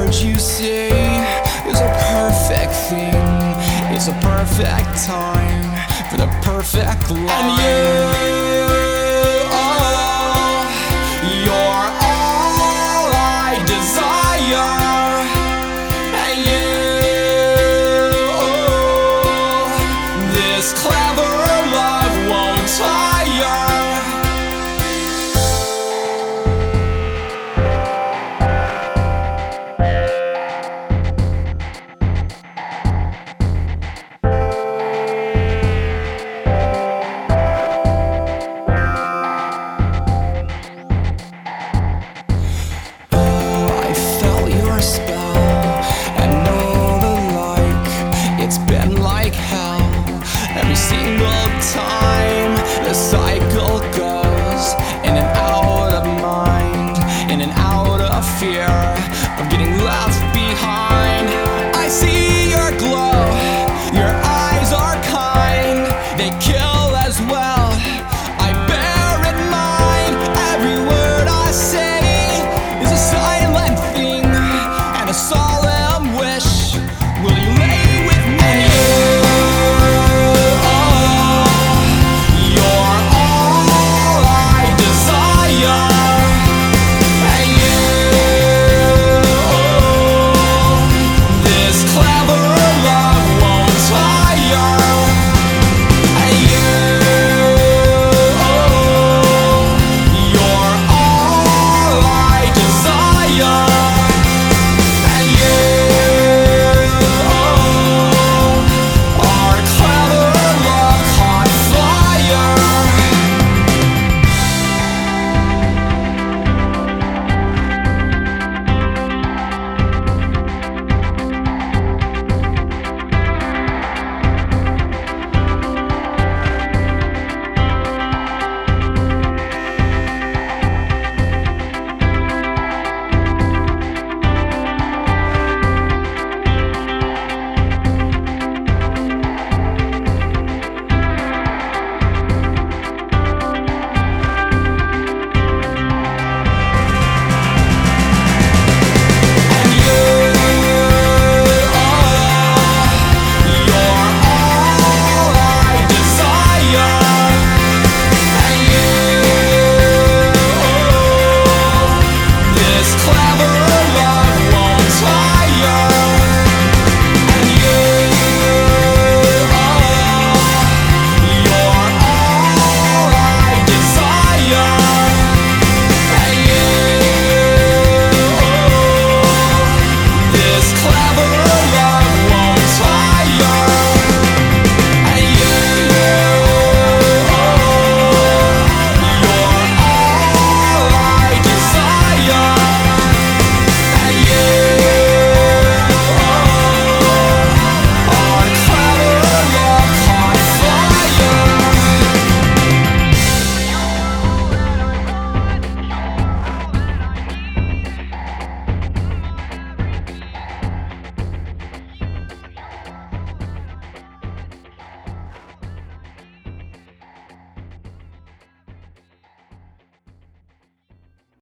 heard you say is a perfect thing. It's a perfect time for the perfect line. And you're all I desire. And this clever love won't tire. Every single time the cycle goes in and out of mind, in and out of fear of getting left behind.